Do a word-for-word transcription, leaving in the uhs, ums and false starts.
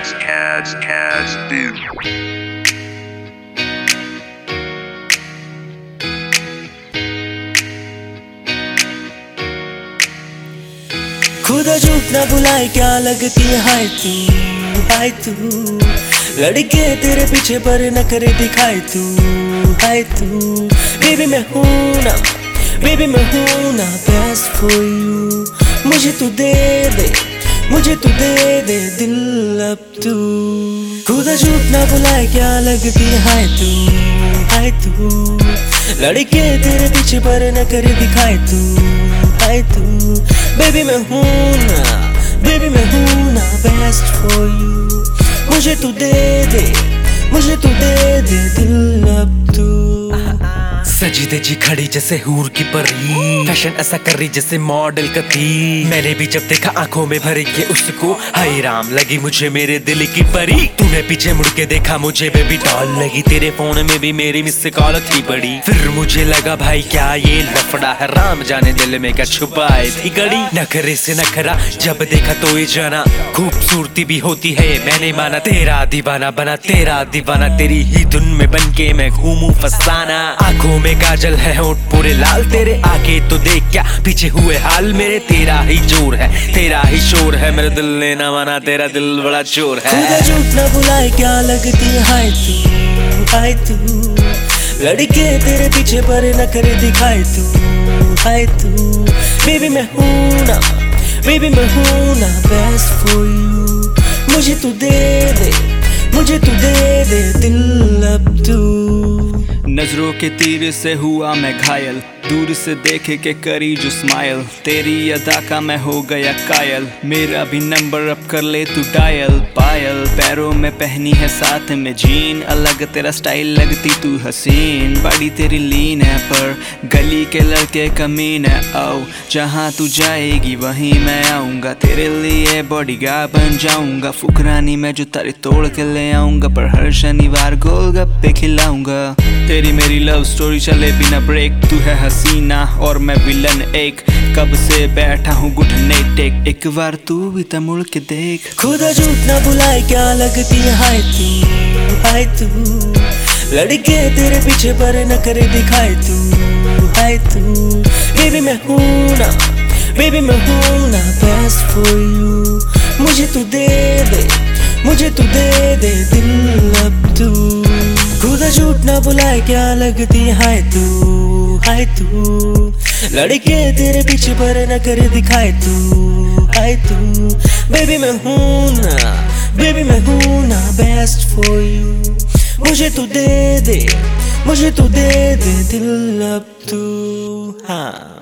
Cads, Cads, Cads, dude. खुदा झूठ ना बुलाए क्या लगती है हाय तू हाय तू लड़के तेरे पीछे पर न करे दिखाए तू हाय तू बेबी मैं हूँ ना बेबी मैं हूँ ना बेस्ट फॉर यू मुझे तू दे दे मुझे तू दे दे दिल अब तू खुदा झूठ ना बुलाए क्या लगती है हाय तू हाय तू लड़के तेरे पीछे पर न करे दिखाए तू हाय तू बेबी मैं हूँ ना बेबी मैं हूँ ना बेस्ट फॉर यू मुझे तू दे दे मुझे तू दे दे दिल अब तू सजी दजी खड़ी जैसे हूर की परी फैशन ऐसा कर रही जैसे मॉडल का थी मैंने भी जब देखा आंखों में भर के उसको हाय राम लगी मुझे मेरे दिल की परी तूने पीछे मुड़ के देखा मुझे बेबी डॉल लगी तेरे फोन में भी मेरी मिस कॉल थी पड़ी फिर मुझे लगा भाई क्या ये लफड़ा है राम जाने दिल में क्या छुपाए थी गड़ी नखरे से नखरा जब देखा तो ये जाना खूबसूरती भी होती है मैंने माना तेरा दीवाना बना तेरा दीवाना तेरी ही धुन में बन के मैं घूमू फसाना आंखों में काजल है होंठ पूरे लाल तेरे आगे तो देख क्या पीछे हुए हाल मेरे तेरा ही जोर है तेरा ही शोर है मेरे दिल ने ना माना तेरा दिल बड़ा चोर है खुदा झूठ ना बुलाए क्या लगती है हाय तू हाय तू लड़के तेरे पीछे पर न करे दिखाए तू हाय तू बेबी मैं हूँ ना बेबी मैं हूँ ना बेस्ट फॉर यू मुझे तू दे दे मुझे तू दे दे दिल अब तू नजरों के तीर से हुआ मैं घायल दूर से देखे के करी जो स्माइल तेरी अदा का मैं हो गया कायल मेरा भी नंबर अब कर ले तू डायल पायल पैरों में पहनी है साथ में जीन अलग तेरा स्टाइल लगती तू हसीन बड़ी तेरी लीन है पर गली के लड़के कमीन है आओ जहाँ तू जाएगी वहीं मैं आऊँगा तेरे लिए बॉडीगार्ड बन जाऊँगा फुकरानी में जो तारी तोड़ के ले आऊँगा पर हर शनिवार गोलगप्पे खिलाऊंगा तेरी मेरी लव स्टोरी चले बिना ब्रेक तू है हसीना और मैं विलन एक कब से बैठा हूँ घुटने टेक एक बार तू भी तो मुड़ के देख खुदा झूठ ना बुलाए क्या लगती है हाय तू हाय तू लड़के तेरे पीछे पर न करे दिखाए तू हाय तू बेबी मैं हूँ ना बेबी मैं हूँ ना बेस्ट फॉर यू मुझे तू दे दे मुझे तू दे दे दिल अब तू खुदा झूठ ना बुलाए क्या लगती है हाय तू हाय तू लड़के तेरे पीछे पर न करे दिखाए तू हाय तू बेबी मैं हूँ ना बेबी मैं हूँ ना बेस्ट फॉर यू मुझे तू दे दे मुझे तू दे दे दिल अब तू हाँ